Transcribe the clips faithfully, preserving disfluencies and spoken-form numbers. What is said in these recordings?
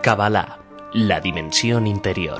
Kabbalah, la dimensión interior.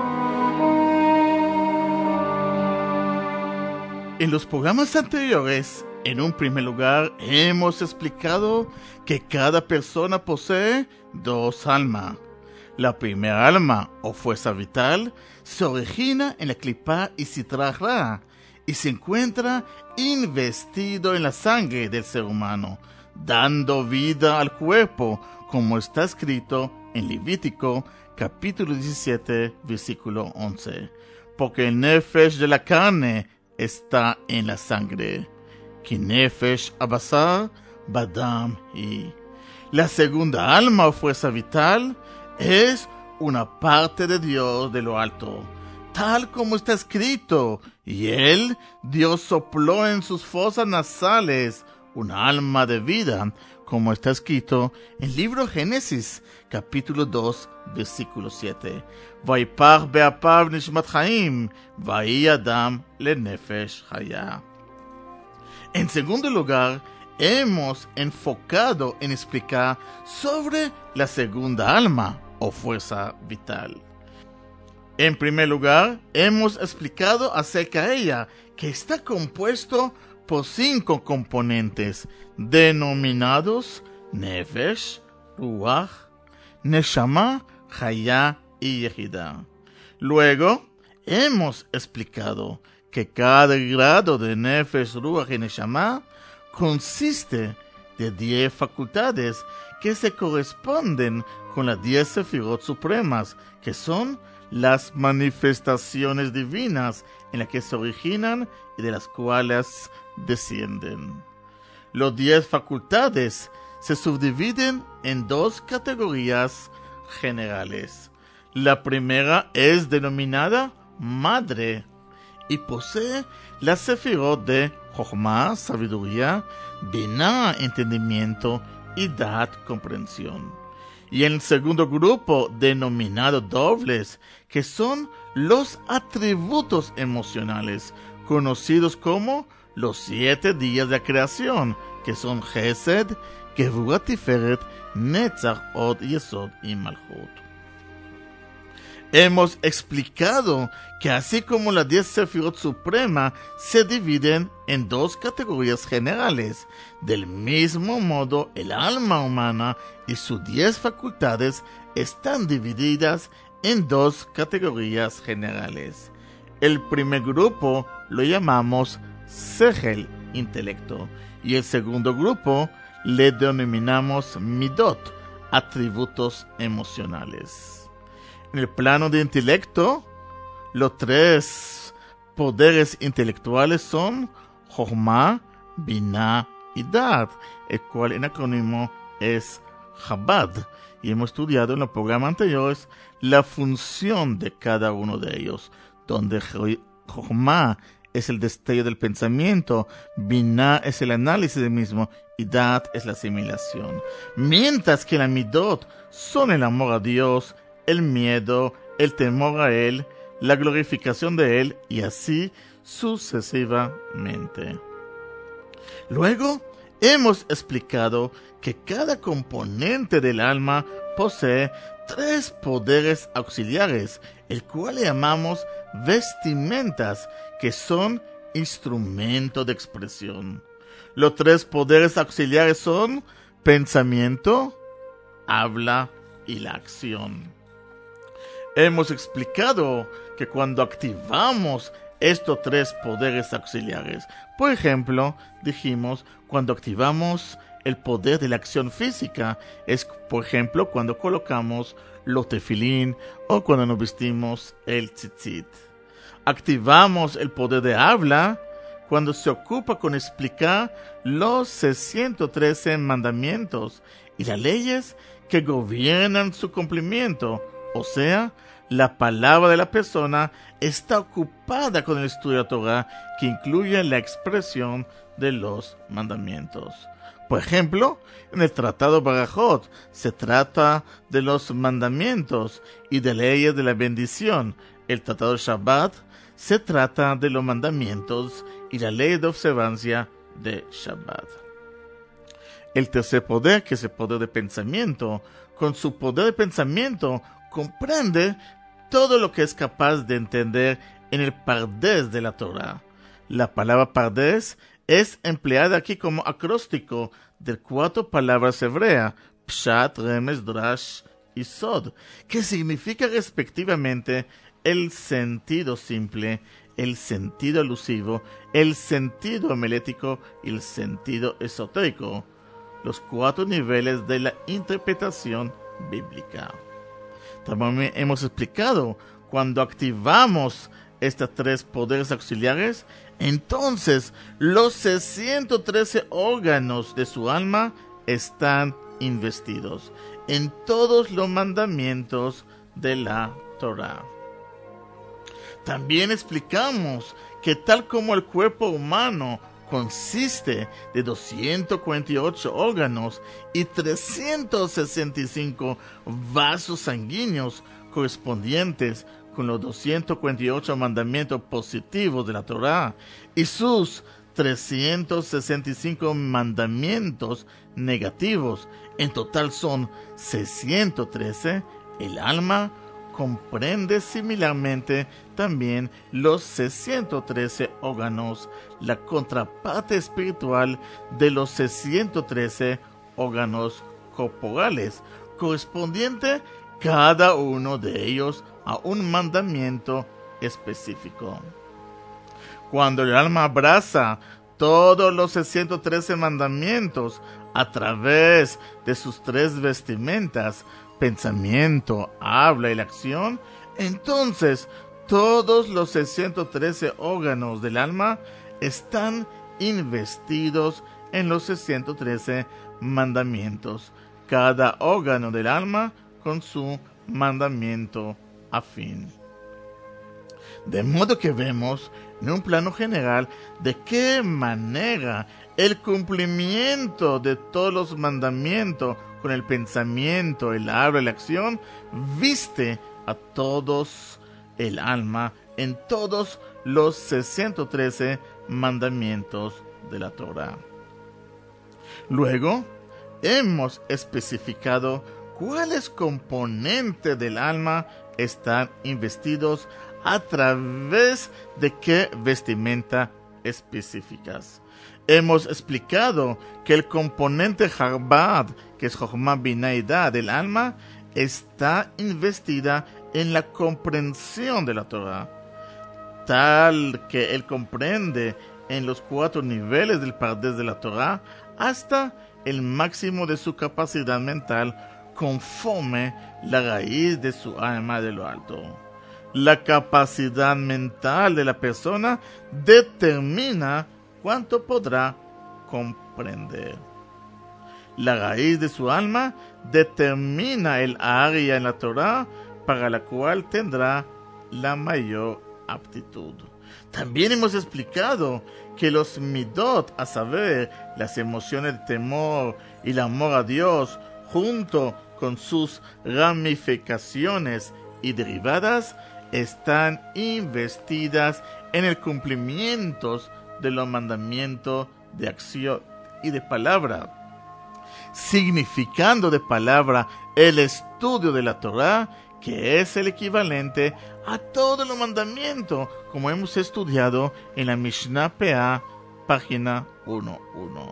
En los programas anteriores, en un primer lugar, hemos explicado que cada persona posee dos almas. La primera alma, o fuerza vital, se origina en la Clipá y Sitra Ra, y se encuentra investido en la sangre del ser humano, dando vida al cuerpo, como está escrito en Levítico, capítulo diecisiete, versículo once. Porque el nefesh de la carne está en la sangre. Ki nefesh abasar badam y. La segunda alma o fuerza vital es una parte de Dios de lo alto, tal como está escrito, y él, Dios sopló en sus fosas nasales una alma de vida, como está escrito en el libro Génesis, capítulo dos, versículo siete. Vaipach be'apav nishmat chaim, vayi adam lenefesh chaya. En segundo lugar, hemos enfocado en explicar sobre la segunda alma o fuerza vital. En primer lugar, hemos explicado acerca de ella, que está compuesto por cinco componentes denominados Nefesh, Ruach, Neshama, Chaya y Yehida. Luego, hemos explicado que cada grado de Nefesh, Ruach y Neshama consiste de diez facultades que se corresponden con las diez sefirot supremas, que son las manifestaciones divinas en las que se originan y de las cuales descienden. Los diez facultades se subdividen en dos categorías generales. La primera es denominada madre y posee la sefirot de Jochma, sabiduría, Binah, entendimiento, y Dat, comprensión. Y en el segundo grupo, denominado dobles, que son los atributos emocionales, conocidos como los siete días de la creación, que son Chesed, Gevurah, Tiferet, Netzach, Od, Yesod y Malchut. Hemos explicado que así como las diez sefirot supremas se dividen en dos categorías generales, del mismo modo el alma humana y sus diez facultades están divididas en dos categorías generales. El primer grupo lo llamamos Sechel, intelecto, y el segundo grupo le denominamos Midot, atributos emocionales. En el plano de intelecto, los tres poderes intelectuales son Jochma, Binah y Dat, el cual en acrónimo es Chabad, y hemos estudiado en los programas anteriores la función de cada uno de ellos, donde Jochma es el destello del pensamiento, Binah es el análisis del mismo, y Dat es la asimilación. Mientras que la Midot son el amor a Dios, el miedo, el temor a Él, la glorificación de Él, y así sucesivamente. Luego, hemos explicado que cada componente del alma posee tres poderes auxiliares, el cual le llamamos vestimentas, que son instrumentos de expresión. Los tres poderes auxiliares son pensamiento, habla y la acción. Hemos explicado que cuando activamos estos tres poderes auxiliares, por ejemplo, dijimos, cuando activamos el poder de la acción física, es por ejemplo cuando colocamos los tefilín o cuando nos vestimos el tzitzit. Activamos el poder de habla cuando se ocupa con explicar los seiscientos trece mandamientos y las leyes que gobiernan su cumplimiento. O sea, la palabra de la persona está ocupada con el estudio de la Torah, que incluye la expresión de los mandamientos. Por ejemplo, en el Tratado Barajot se trata de los mandamientos y de leyes de la bendición. El Tratado Shabbat se trata de los mandamientos y la ley de observancia de Shabbat. El tercer poder, que es el poder de pensamiento, con su poder de pensamiento comprende todo lo que es capaz de entender en el pardes de la Torah. La palabra pardes es empleada aquí como acróstico de cuatro palabras hebreas, pshat, remes, drash y sod, que significa respectivamente el sentido simple, el sentido alusivo, el sentido homilético y el sentido esotérico, los cuatro niveles de la interpretación bíblica. También hemos explicado, cuando activamos estos tres poderes auxiliares, entonces los seiscientos trece órganos de su alma están investidos en todos los mandamientos de la Torah. También explicamos que tal como el cuerpo humano consiste de doscientos cuarenta y ocho órganos y trescientos sesenta y cinco vasos sanguíneos correspondientes con los doscientos cuarenta y ocho mandamientos positivos de la Torah y sus trescientos sesenta y cinco mandamientos negativos, en total son seiscientos trece, el alma comprende similarmente también los seiscientos trece órganos, la contraparte espiritual de los seiscientos trece órganos corporales, correspondiente cada uno de ellos a un mandamiento específico. Cuando el alma abraza todos los seiscientos trece mandamientos a través de sus tres vestimentas, pensamiento, habla y la acción, entonces todos los seiscientos trece órganos del alma están investidos en los seiscientos trece mandamientos, cada órgano del alma con su mandamiento afín. De modo que vemos en un plano general de qué manera el cumplimiento de todos los mandamientos con el pensamiento, el habla y la acción viste a todos el alma en todos los seiscientos trece mandamientos de la Torah. Luego hemos especificado cuáles componentes del alma están investidos a través de qué vestimenta específicas. Hemos explicado que el componente Harbad, que es Jochma, Binah y Da del alma, está investida en la comprensión de la Torah, tal que él comprende en los cuatro niveles del Pardes de la Torah hasta el máximo de su capacidad mental conforme la raíz de su alma de lo alto. La capacidad mental de la persona determina cuánto podrá comprender. La raíz de su alma determina el área en la Torah para la cual tendrá la mayor aptitud. También hemos explicado que los midot, a saber, las emociones de temor y el amor a Dios, junto con sus ramificaciones y derivadas, están investidas en el cumplimiento de los mandamientos de acción y de palabra, significando de palabra el estudio de la Torah, que es el equivalente a todos los mandamientos, como hemos estudiado en la Mishnah P A, página uno uno.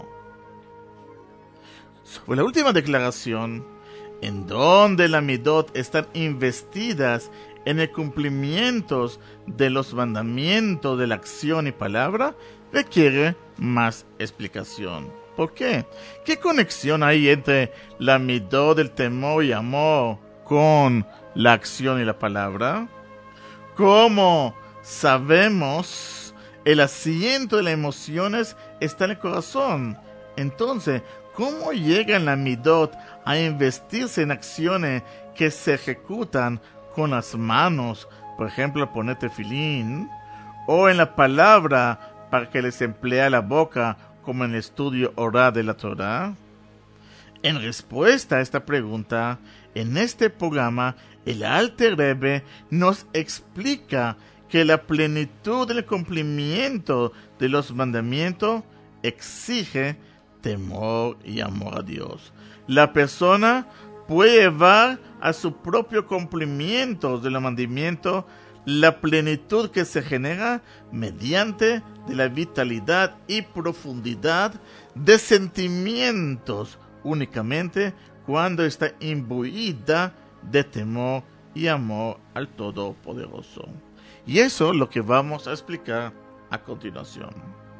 Sobre la última declaración, en donde las midot están investidas en el cumplimiento de los mandamientos de la acción y palabra, requiere más explicación. ¿Por qué? ¿Qué conexión hay entre la midot del temor y amor con la acción y la palabra? ¿Cómo sabemos el asiento de las emociones está en el corazón? Entonces, ¿cómo llegan las midot a investirse en acciones que se ejecutan con las manos, por ejemplo, poner tefilín, o en la palabra para que les emplea la boca, como en el estudio oral de la Torah? En respuesta a esta pregunta, en este programa, el Alter Rebbe nos explica que la plenitud del cumplimiento de los mandamientos exige temor y amor a Dios. La persona puede llevar a su propio cumplimiento del mandamiento la plenitud que se genera mediante de la vitalidad y profundidad de sentimientos únicamente cuando está imbuida de temor y amor al Todopoderoso. Y eso es lo que vamos a explicar a continuación.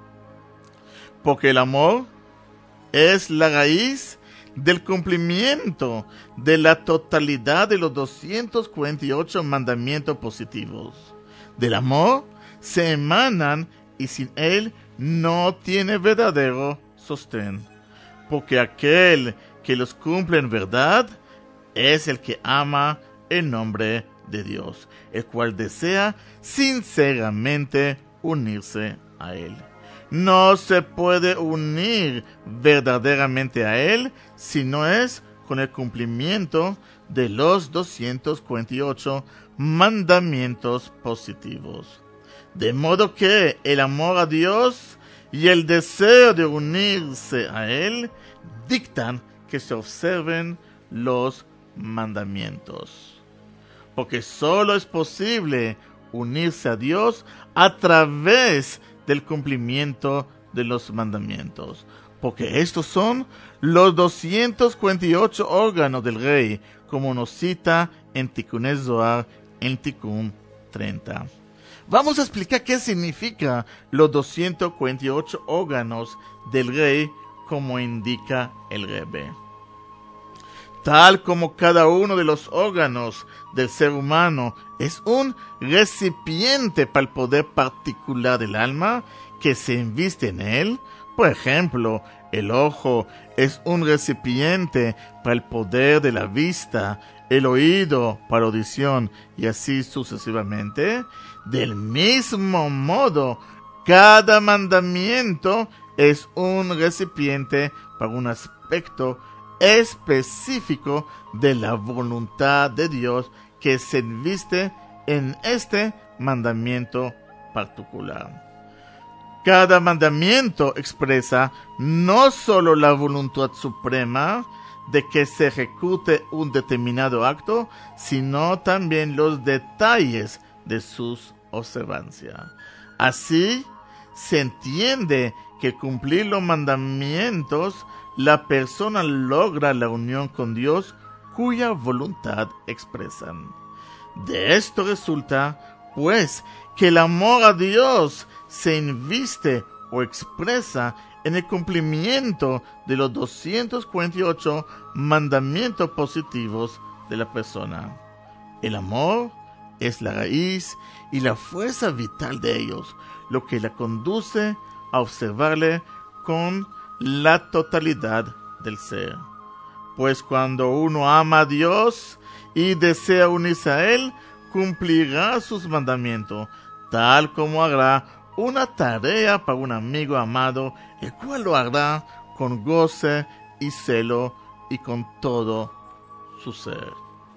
Porque el amor es la raíz del cumplimiento de la totalidad de los doscientos cuarenta y ocho mandamientos positivos. Del amor se emanan y sin él no tiene verdadero sostén. Porque aquel que los cumple en verdad es el que ama el nombre de Dios, el cual desea sinceramente unirse a él. No se puede unir verdaderamente a él si no es con el cumplimiento de los doscientos cuarenta y ocho mandamientos positivos. De modo que el amor a Dios y el deseo de unirse a él dictan que se observen los mandamientos. Porque solo es posible unirse a Dios a través del cumplimiento de los mandamientos. Porque estos son los doscientos cuarenta y ocho órganos del rey, como nos cita en Tikkun Zohar, en Tikkun treinta. Vamos a explicar qué significa los doscientos cuarenta y ocho órganos del rey, como indica el Rebbe. Tal como cada uno de los órganos del ser humano es un recipiente para el poder particular del alma que se inviste en él. Por ejemplo, el ojo es un recipiente para el poder de la vista, el oído para la audición y así sucesivamente. Del mismo modo, cada mandamiento es un recipiente para un aspecto específico de la voluntad de Dios que se inviste en este mandamiento particular. Cada mandamiento expresa no solo la voluntad suprema de que se ejecute un determinado acto, sino también los detalles de sus observancias. Así se entiende que cumplir los mandamientos la persona logra la unión con Dios cuya voluntad expresan. De esto resulta, pues, que el amor a Dios se inviste o expresa en el cumplimiento de los doscientos cuarenta y ocho mandamientos positivos de la persona. El amor es la raíz y la fuerza vital de ellos, lo que la conduce a observarle con la totalidad del ser. Pues cuando uno ama a Dios y desea unirse a Él, cumplirá sus mandamientos, tal como hará una tarea para un amigo amado, el cual lo hará con goce y celo y con todo su ser.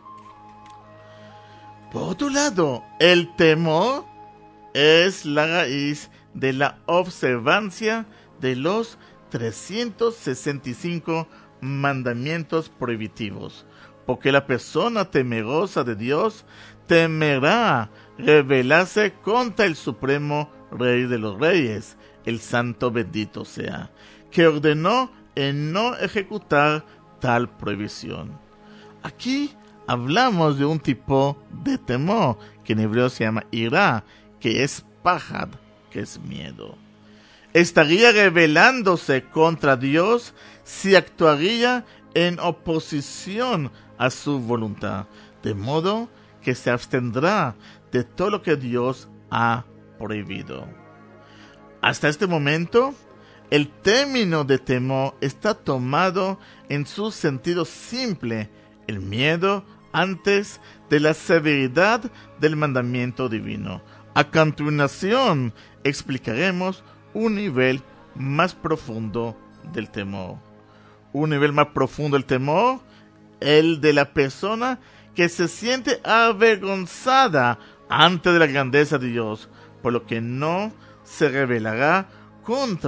Por otro lado, el temor es la raíz de la observancia de los trescientos sesenta y cinco mandamientos prohibitivos, porque la persona temerosa de Dios temerá rebelarse contra el supremo Rey de los Reyes, el Santo bendito sea, que ordenó en no ejecutar tal prohibición. Aquí hablamos de un tipo de temor, que en hebreo se llama irá, que es pajad, que es miedo. Estaría rebelándose contra Dios si actuaría en oposición a su voluntad, de modo que se abstendrá de todo lo que Dios ha prohibido. Hasta este momento, el término de temor está tomado en su sentido simple, el miedo antes de la severidad del mandamiento divino. A continuación, explicaremos un nivel más profundo del temor. Un nivel más profundo del temor, el de la persona que se siente avergonzada ante de la grandeza de Dios, por lo que no se rebelará contra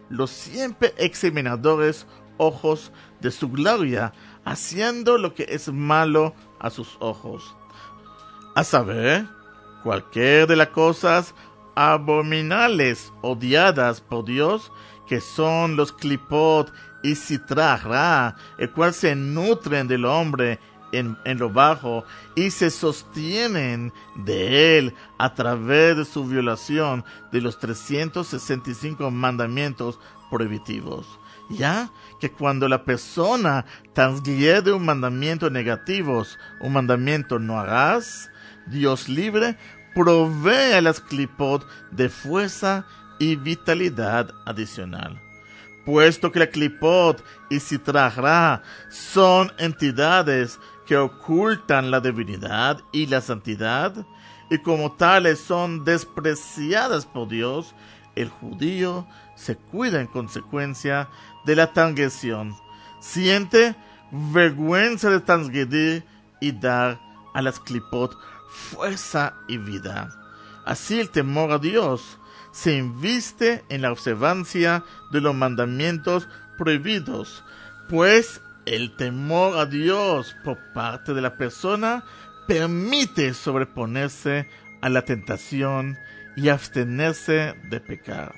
los siempre examinadores ojos de su gloria, haciendo lo que es malo a sus ojos. A saber, cualquier de las cosas abominables odiadas por Dios, que son los clipot y sitra ra, el cual se nutren del hombre en, en lo bajo y se sostienen de él a través de su violación de los trescientos sesenta y cinco mandamientos prohibitivos. Ya que cuando la persona transgrede un mandamiento negativo, un mandamiento no harás, Dios libre provee a las clipot de fuerza y vitalidad adicional. Puesto que la clipot y sitra ra son entidades que ocultan la divinidad y la santidad, y como tales son despreciadas por Dios, el judío se cuida en consecuencia de la transgresión, siente vergüenza de transgredir y dar a las clipot fuerza y vida. Así el temor a Dios se inviste en la observancia de los mandamientos prohibidos, pues el temor a Dios por parte de la persona permite sobreponerse a la tentación y abstenerse de pecar.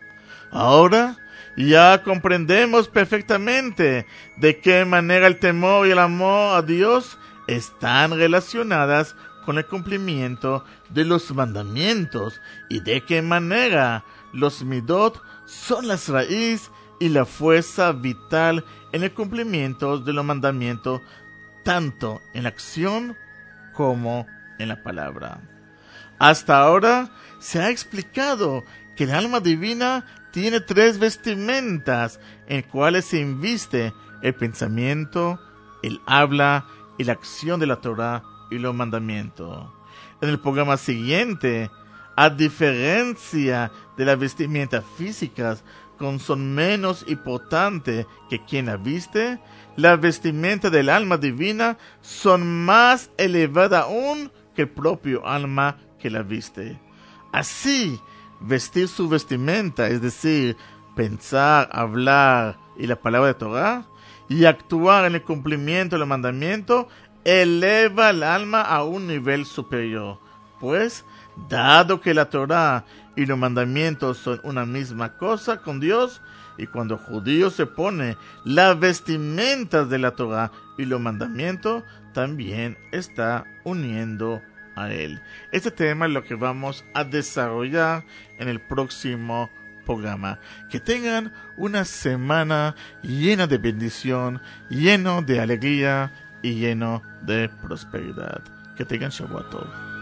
Ahora ya comprendemos perfectamente de qué manera el temor y el amor a Dios están relacionadas con el cumplimiento de los mandamientos y de qué manera los midot son las raíz y la fuerza vital en el cumplimiento de los mandamientos, tanto en la acción como en la palabra. Hasta ahora se ha explicado que el alma divina tiene tres vestimentas en cuales se inviste el pensamiento, el habla y la acción de la Torah y los mandamientos. En el programa siguiente, a diferencia de las vestimentas físicas, con son menos importantes que quien la viste, las vestimentas del alma divina son más elevadas aún que el propio alma que la viste. Así, vestir su vestimenta, es decir, pensar, hablar y la palabra de Torah, y actuar en el cumplimiento de los mandamientos, eleva el alma a un nivel superior. Pues, dado que la Torah y los mandamientos son una misma cosa con Dios, y cuando el judío se pone las vestimentas de la Torah y los mandamientos, también está uniendo a él. Este tema es lo que vamos a desarrollar en el próximo programa. Que tengan una semana llena de bendición, lleno de alegría y lleno de prosperidad. Que tengan Shabbat Tov.